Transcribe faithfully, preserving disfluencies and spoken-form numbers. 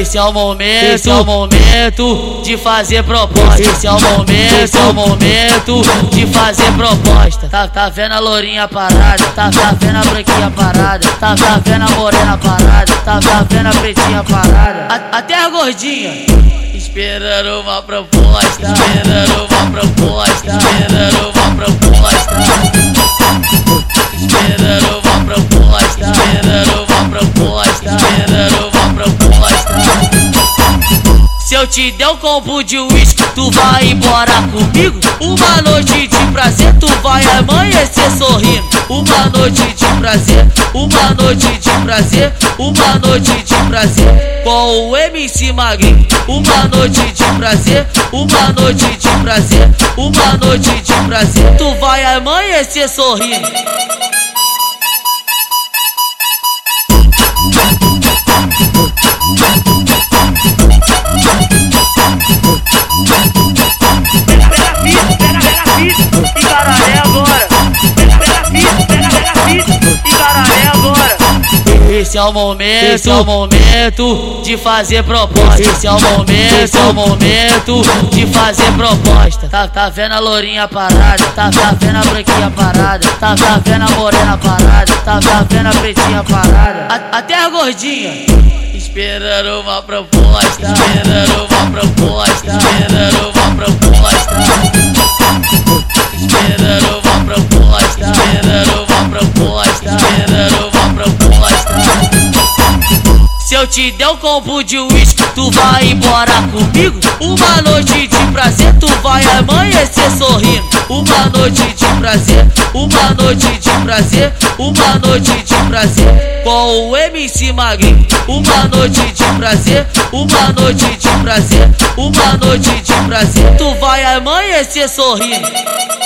Esse é o momento, esse é o momento de fazer proposta. Esse é o momento, esse é o momento de fazer proposta. Tá, tá vendo a lourinha parada? Tá, tá vendo a branquinha parada? Tá, tá vendo a morena parada? Tá, tá vendo a pretinha parada? A, até a gordinha esperando uma proposta, esperando uma proposta, esperando uma proposta, esperando uma proposta, esperando uma proposta, esperando uma proposta. Se eu te der um combo de uísque, tu vai embora comigo? Uma noite de prazer, tu vai amanhecer sorrindo. Uma noite de prazer, uma noite de prazer, uma noite de prazer com o M C Magrinho. Uma noite de prazer, uma noite de prazer, uma noite de prazer, tu vai amanhecer sorrindo. Esse é o momento, esse é o momento de fazer proposta. Esse é o momento, esse é o momento de fazer proposta. Tá, tá vendo a lourinha parada? Tá, tá vendo a branquinha parada? Tá, tá vendo a morena parada? Tá, tá vendo a pretinha parada? A, até a gordinha esperando uma proposta, esperando uma proposta, esperando uma proposta, esperando uma proposta, esperando uma proposta, esperando uma proposta. Se eu te der um combo de uísque, tu vai embora comigo? Uma noite de prazer, tu vai amanhecer sorrindo. Uma noite de prazer, uma noite de prazer, uma noite de prazer com o M C Magrinho. Uma noite de prazer, uma noite de prazer, uma noite de prazer, tu vai amanhecer sorrindo.